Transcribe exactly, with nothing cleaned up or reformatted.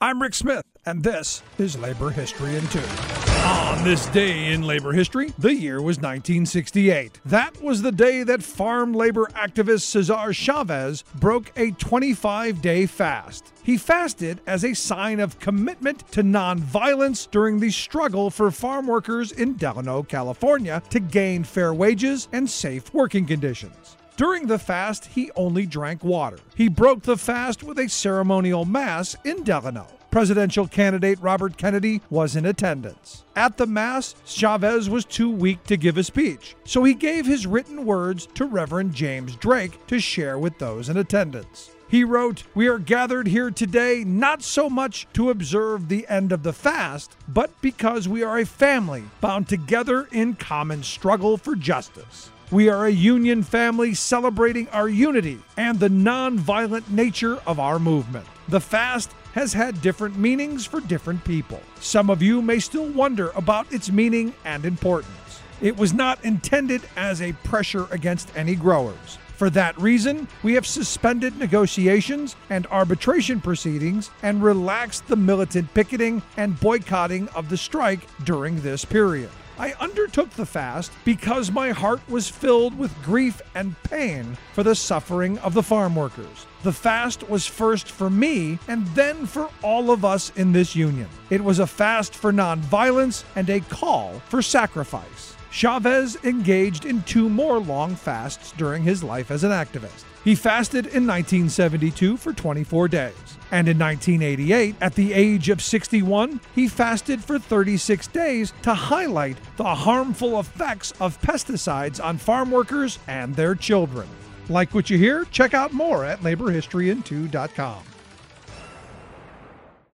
I'm Rick Smith, and this is Labor History in Two. On this day in labor history, the year was nineteen sixty-eight. That was the day that farm labor activist Cesar Chavez broke a twenty-five day fast. He fasted as a sign of commitment to nonviolence during the struggle for farm workers in Delano, California, to gain fair wages and safe working conditions. During the fast, he only drank water. He broke the fast with a ceremonial mass in Delano. Presidential candidate Robert Kennedy was in attendance. At the mass, Chavez was too weak to give a speech, so he gave his written words to Reverend James Drake to share with those in attendance. He wrote, "We are gathered here today not so much to observe the end of the fast, but because we are a family bound together in common struggle for justice. We are a union family celebrating our unity and the nonviolent nature of our movement. The fast has had different meanings for different people. Some of you may still wonder about its meaning and importance. It was not intended as a pressure against any growers. For that reason, we have suspended negotiations and arbitration proceedings and relaxed the militant picketing and boycotting of the strike during this period. I undertook the fast because my heart was filled with grief and pain for the suffering of the farm workers. The fast was first for me and then for all of us in this union. It was a fast for nonviolence and a call for sacrifice." Chavez engaged in two more long fasts during his life as an activist. He fasted in nineteen seventy-two for twenty-four days. And in nineteen eighty-eight, at the age of sixty-one, he fasted for thirty-six days to highlight the harmful effects of pesticides on farm workers and their children. Like what you hear? Check out more at labor history in two dot com.